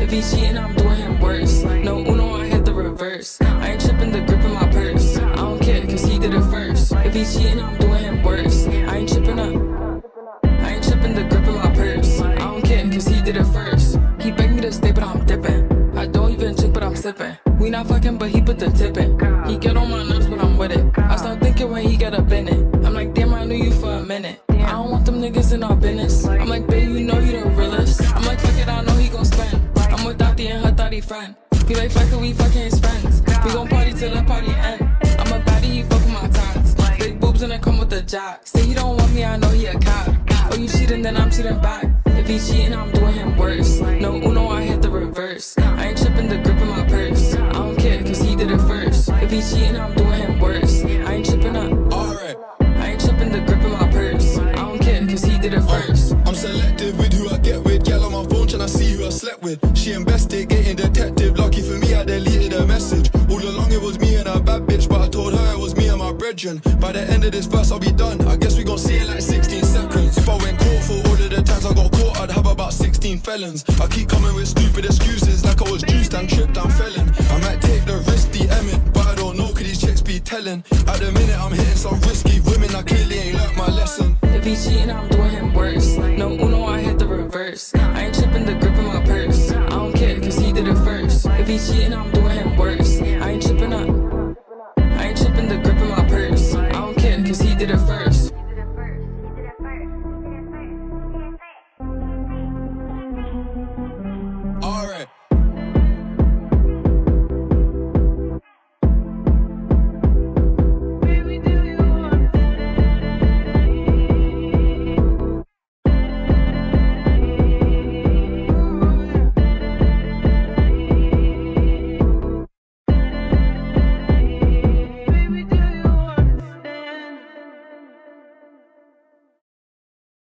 If he cheating, I'm doing him worse. No Uno, I hit the reverse. I ain't tripping the grip in my purse. I don't care, cause he did it first. If he cheating, I'm doing him worse. I ain't tripping the grip in my purse. I don't care, cause he did it first. He begged me to stay, but I'm dipping. I don't even drink, but I'm sipping. We not fucking, but he put the tip in. He get on my nerves, but I'm with it. I start thinking when he get up in it. I'm like, damn, I knew you for a minute. I don't want them niggas in our business. I'm like, babe, you know you the realest. I'm like, fuck it, I know he gon' spend. I'm with Dottie and her thotty friend. He like, fuck it, we fucking his friends. We gon' party till the party end. I'm a baddie, he fuck with my tots. Big boobs and I come with the job. Say he don't want me, I know he a cop. Oh, you cheating, then I'm cheating back. If he cheating, I'm doing him worse. No Uno, I hit the reverse. I ain't tripping the grip in my purse. I don't care, cause he did it first. If he cheating, I'm doing him worse. I ain't tripping up. Alright. I ain't tripping the grip in my purse. I don't care, cause he did it first. I'm selective with who I get with. Girl on my phone tryna see who I slept with. She investigating detective. Lucky for me, I deleted her message. All along it was me and a bad bitch, but I told her it was me and my brethren. By the end of this verse, I'll be done. I guess we gon' see it like 16 seconds. If I went court for all of the times I got caught, I'd have about 16 felons. I keep coming with stupid excuses like I was juiced and tripped and felon. I might take the risk, DM it, but I don't know, could these checks be telling? At the minute, I'm hitting some risky women, I clearly ain't learnt my lesson. If he cheating, I'm doing him worse. No Uno, I hit the reverse. I ain't tripping the grip in my purse. I don't care, cause he did it first. If he cheating, I'm